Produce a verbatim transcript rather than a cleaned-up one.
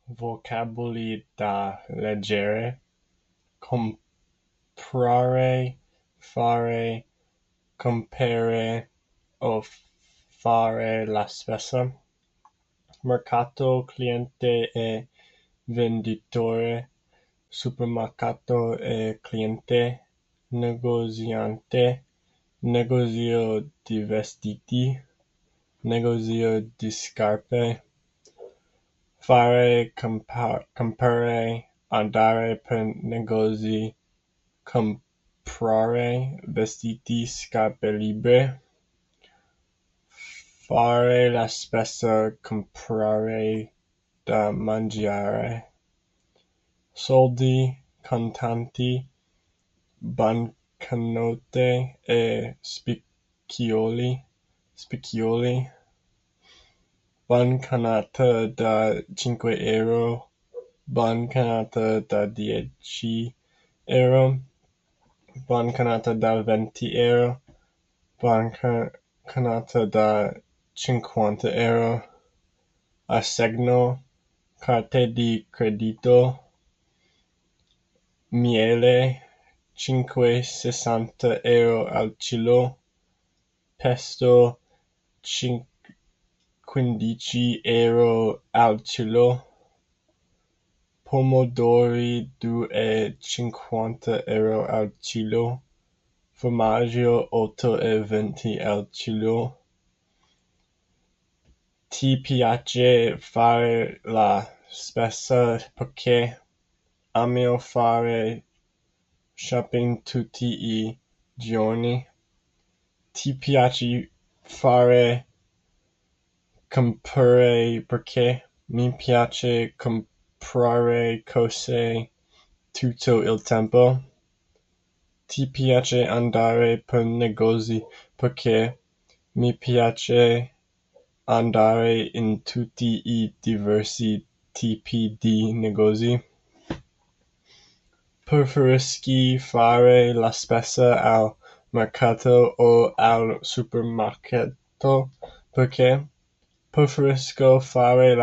vocaboli da leggere, comprare, fare, comprare o fare la spesa. Mercato, cliente e venditore, supermercato e cliente, negoziante, negozio di vestiti, negozio di scarpe, fare, compa- comprare, andare per negozi, comprare vestiti, scarpe libere, fare la spesa, comprare da mangiare, soldi, contanti, banconote e spiccioli, spiccioli, banconota da cinque euro, banconota da dieci euro, banconota da venti euro, banconota da cinquanta euro, assegno, carte di credito, miele, cinque sessanta euro al chilo, pesto, quindici euro al chilo, pomodori due e cinquanta euro al chilo, formaggio otto e venti al chilo. Ti piace fare la spesa perché amo fare shopping tutti i giorni? Ti piace fare comprare perché mi piace comprare cose tutto il tempo? Ti piace andare per negozi perché mi piace andare in tutti i diversi tipi di negozi? Preferisci fare la spesa al mercato o al supermercato? Perché? Preferisco fare